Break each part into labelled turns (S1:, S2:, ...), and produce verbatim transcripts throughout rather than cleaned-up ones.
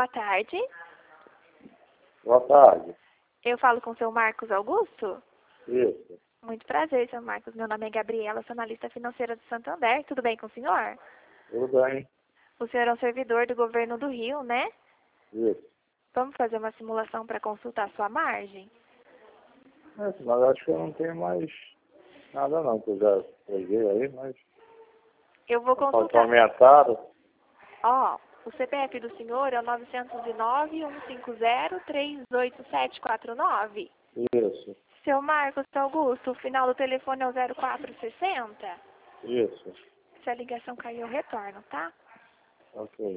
S1: Boa tarde.
S2: Boa tarde.
S1: Eu falo com o seu Marcos Augusto?
S2: Isso.
S1: Muito prazer, seu Marcos. Meu nome é Gabriela, sou analista financeira do Santander. Tudo bem com o senhor?
S2: Tudo bem?
S1: O senhor é um servidor do governo do Rio, né?
S2: Isso.
S1: Vamos fazer uma simulação para consultar sua margem?
S2: É, mas acho que eu não tenho mais nada não, que eu já peguei aí, mas
S1: Eu vou
S2: pode
S1: consultar.
S2: aumentado.
S1: Ó, o C P F do senhor é o nove zero nove, um cinco zero, três oito sete quatro nove.
S2: Isso.
S1: Seu Marcos Augusto, o final do telefone é o zero quatro sessenta.
S2: Isso.
S1: Se a ligação cair, eu retorno, tá?
S2: Ok.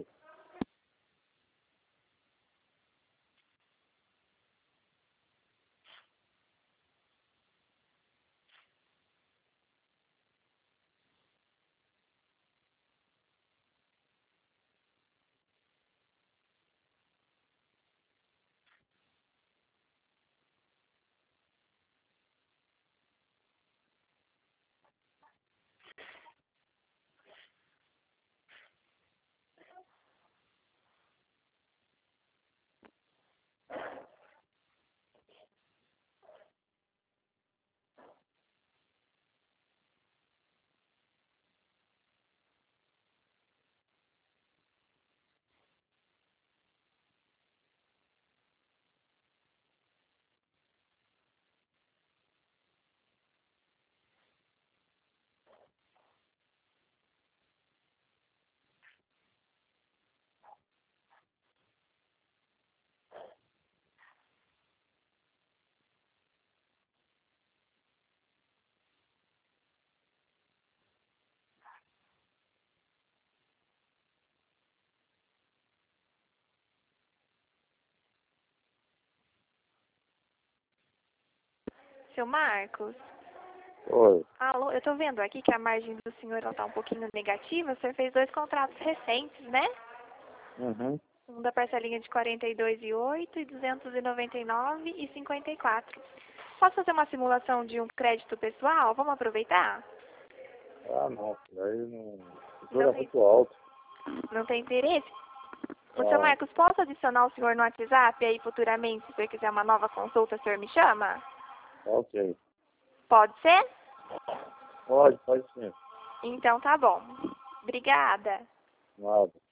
S1: Seu Marcos?
S2: Oi.
S1: Alô, eu tô vendo aqui que a margem do senhor ela tá um pouquinho negativa. O senhor fez dois contratos recentes, né?
S2: Uhum.
S1: Um da parcelinha de quarenta e dois e oito e duzentos e noventa e nove e cinquenta e quatro. Posso fazer uma simulação de um crédito pessoal? Vamos aproveitar?
S2: Ah, não. Daí não... O
S1: Não
S2: é
S1: tem,
S2: muito alto.
S1: não tem interesse? O seu
S2: Ah,
S1: Marcos, posso adicionar o senhor no WhatsApp e aí futuramente, se o senhor quiser uma nova consulta, o senhor me chama?
S2: ok.
S1: Pode ser?
S2: Pode, pode sim.
S1: Então tá bom. Obrigada.
S2: Nada.